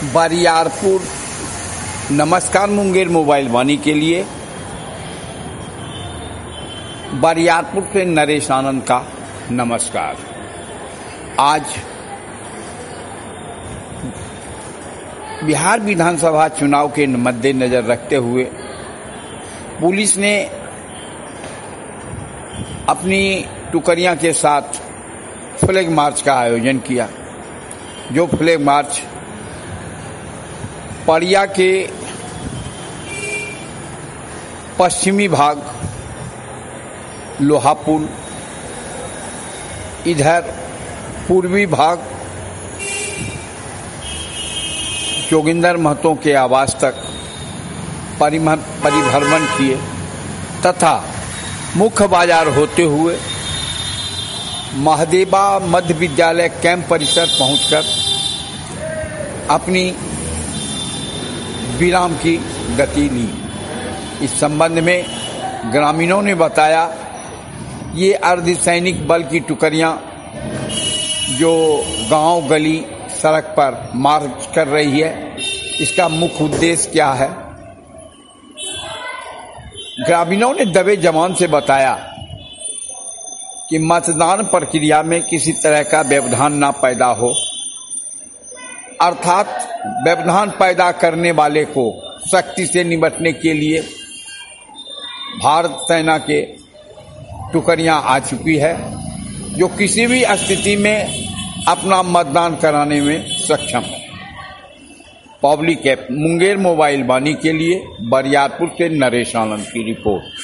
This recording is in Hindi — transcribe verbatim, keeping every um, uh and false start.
बरियारपुर। नमस्कार मुंगेर मोबाइल वाणी के लिए बरियारपुर से नरेश आनंद का नमस्कार। आज बिहार विधानसभा चुनाव के मद्देनजर रखते हुए पुलिस ने अपनी टुकड़ियां के साथ फ्लैग मार्च का आयोजन किया, जो फ्लैग मार्च परिया के पश्चिमी भाग लोहापुल, इधर पूर्वी भाग जोगिंदर महतो के आवास तक परिभ्रमण किए तथा मुख्य बाजार होते हुए महादेवा मध्य विद्यालय कैंप परिसर पहुंचकर अपनी विराम की गति ली। इस संबंध में ग्रामीणों ने बताया, ये अर्धसैनिक बल की टुकड़ियां जो गांव गली सड़क पर मार्च कर रही है, इसका मुख्य उद्देश्य क्या है। ग्रामीणों ने दबे जवान से बताया कि मतदान प्रक्रिया में किसी तरह का व्यवधान न पैदा हो, अर्थात व्यवधान पैदा करने वाले को सख्ती से निपटने के लिए भारत सेना के टुकड़ियां आ चुकी है, जो किसी भी स्थिति में अपना मतदान कराने में सक्षम है। पब्लिक ऐप मुंगेर मोबाइल वाणी के लिए बरियारपुर से नरेश आनंद की रिपोर्ट।